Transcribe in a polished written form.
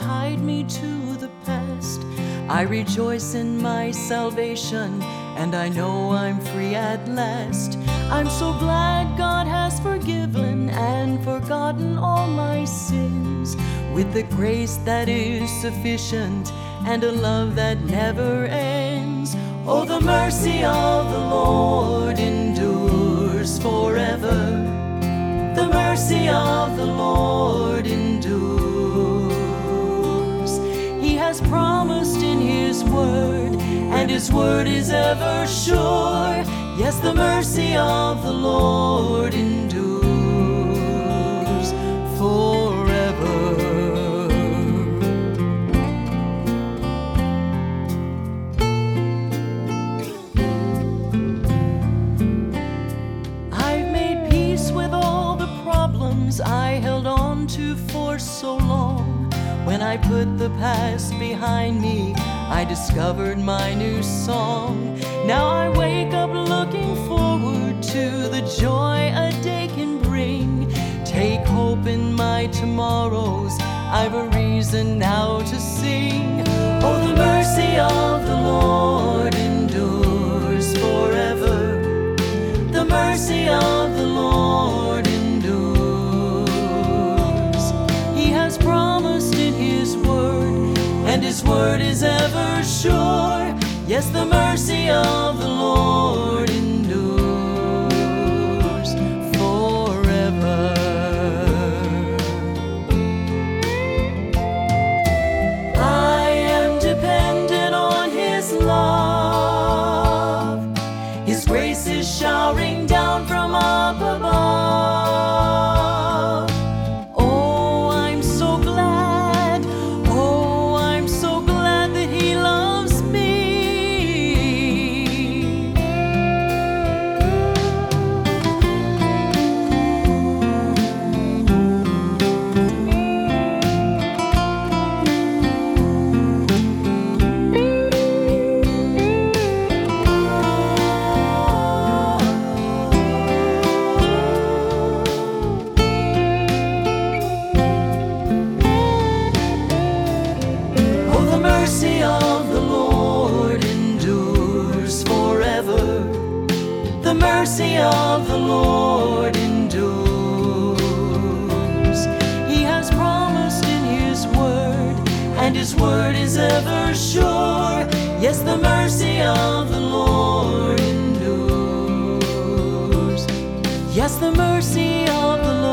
hide me to the past. I rejoice in my salvation, and I know I'm free at last. I'm so glad God has forgiven and forgotten all my sins, with the grace that is sufficient and a love that never ends. Oh, the mercy of the Lord endures forever. The mercy of the Lord endures. He has promised in His word, and His word is ever sure. Yes, the mercy of the Lord endures forever. I've made peace with all the problems I held on to for so long. When I put the past behind me, I discovered my new song. Now I wake up looking forward to the joy a day can bring. Take hope in my tomorrows, I've a reason now to sing. Oh, the mercy of the Lord endures forever. The mercy of the Lord endures. He has promised in His word, and His word is ever sure. Yes, the mercy of the Lord endures forever. I am dependent on His love. His grace is showering down from up above. Oh, I'm so glad. Oh, I'm so glad that He loves me. The mercy of the Lord endures forever. The mercy of the Lord endures. He has promised in His word, and His word is ever sure. Yes, the mercy of the Lord endures. Yes, the mercy of the Lord